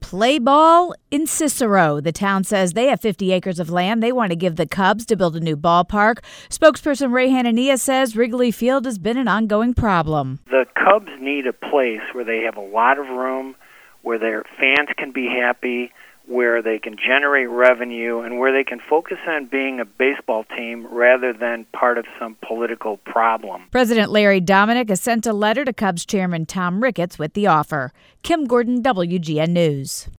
play ball in Cicero. The town says they have 50 acres of land they want to give the Cubs to build a new ballpark. Spokesperson Ray Hanania says Wrigley Field has been an ongoing problem. The Cubs need a place where they have a lot of room, where their fans can be happy, where they can generate revenue, and where they can focus on being a baseball team rather than part of some political problem. President Larry Dominic has sent a letter to Cubs chairman Tom Ricketts with the offer. Kim Gordon, WGN News.